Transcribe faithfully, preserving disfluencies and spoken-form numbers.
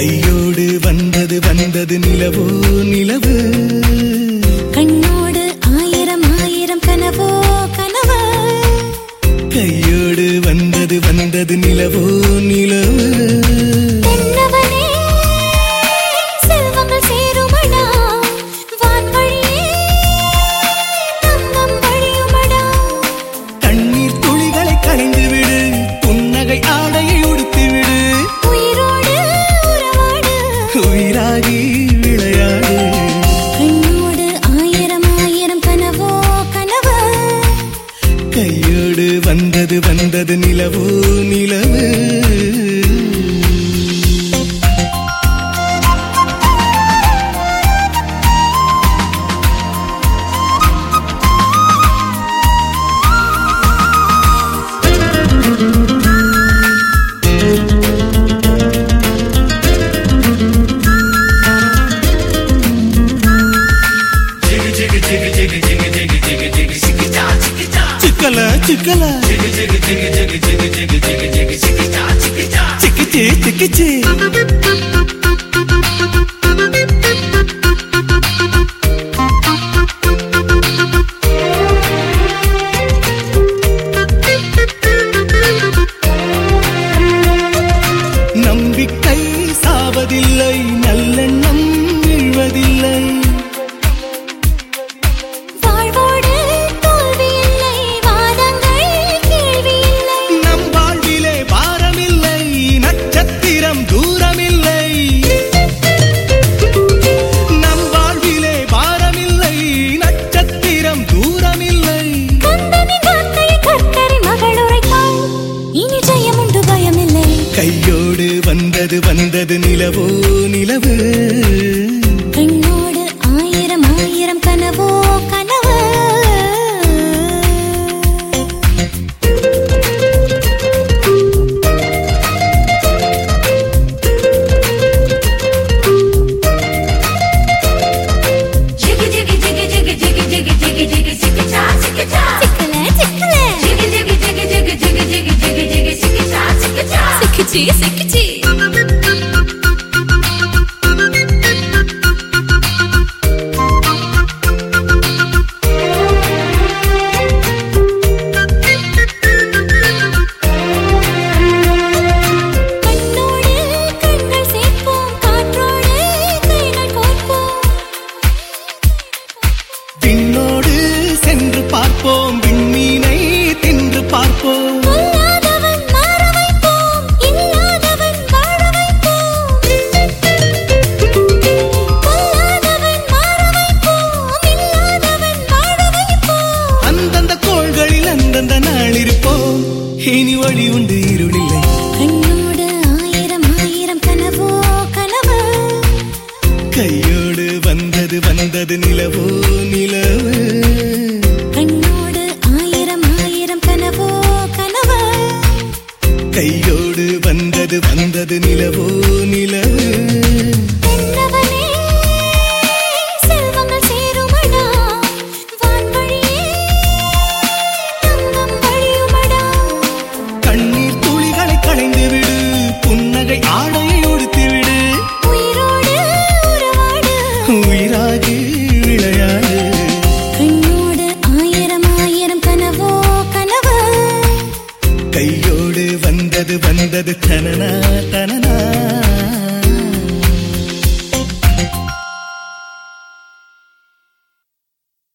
கையோடு வந்தது வந்தது நிலவோ நிலவு கண்ணோடு ஆயிரம் ஆயிரம் கனவோ கனவு கையோடு வந்தது வந்தது நிலவோ நிலவு தென்னவனே செல்வங்கள் சேருமடா வான்வழியே தங்கம் வழியுமடா கண்ணீர் துளிகளை களைந்து விடு புன்னகை ஆடையை உடுத்தி விடு உயிரோடு உறவாடு உயிராகி விளையாடு கண்ணோடு ஆயிரம் ஆயிரம் கனவோ கனவு கையோடு வந்தது வந்தது நிலவோ நிலவு சிக்கல சிக்கல சிக்கிச்சி சிக்கிச்சி நம்பிக்கை சாவதில்லை நல்லெண்ணம் வீழ்வதில்லை வாழ்வோடு தோல்வி இல்லை வாதங்கள் கேள்வி இல்லை நம் வாழ்விலே பாரமில்லை நட்சத்திரம் தூரமில்லை நம் வாழ்விலே பாரமில்லை நட்சத்திரம் தூரமில்லை கந்தனின் வார்த்தையை கர்த்தரி மகள் உரைத்தாள் இனி ஜெயம் உண்டு பயமில்லை கையோடு வந்தது வந்தது நிலவோ நிலவு கண்ணோடு ஆயிரம் ஆயிரம் கனவோ கனவு Jiggy jiggy jiggy jiggy jiggy jiggy jiggy jiggy jiggy cha jiggy cha சிக்கல சிக்கல jiggy jiggy jiggy jiggy jiggy jiggy jiggy jiggy jiggy cha jiggy cha சிக்கிச்சி சிக்கிச்சி கண்ணோடு கண்கள் சேர்ப்போம் காற்றோடு கைகள் கோர்ப்போம் விண்ணோடு சென்று பார்ப்போம் விண்மீனை தின்று பார்ப்போம் பொல்லாதவன் மாற வைப்போம் இல்லாதவன் வாழ வைப்போம் பொல்லாதவன் மாற வைப்போம் இல்லாதவன் வாழ வைப்போம் அந்தந்த கோள்களில் அந்தந்த நாள் இருப்போம் இனி வழி உண்டு இருளில்லை கண்ணோடு ஆயிரம் ஆயிரம் கனவோ கனவு கையோடு வந்தது வந்தது நிலவோ நிலவு கண்ணோடு ஆயிரம் ஆயிரம் கனவோ கனவு கையோடு வந்தது வந்தது நிலவோ நிலவு தென்னவனே செல்வங்கள் சேருமடா வான்வழியே தங்கம் வழியுமடா கண்ணீர் துளிகளை களைந்து விடு புன்னகை ஆடையை உடுத்தி விடு உயிரோடு உறவாடு உயிராகி விளையாடு கண்ணோடு ஆயிரம் ஆயிரம் கனவோ கனவு கையோடு வந்தது வந்தது தனனா தனனா